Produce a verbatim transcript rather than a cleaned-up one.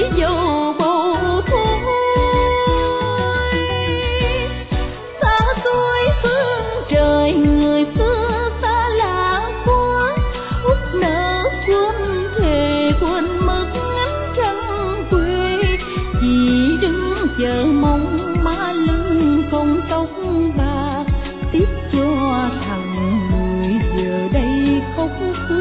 dầu bầu thôi. Xa xôi phương trời người xưa xa lạ quá, út nợ quên thề quên mất ánh trăng quê. Chỉ đứng chờ mong má lưng con tóc bạc, tiếp cho thằng người giờ đây khóc.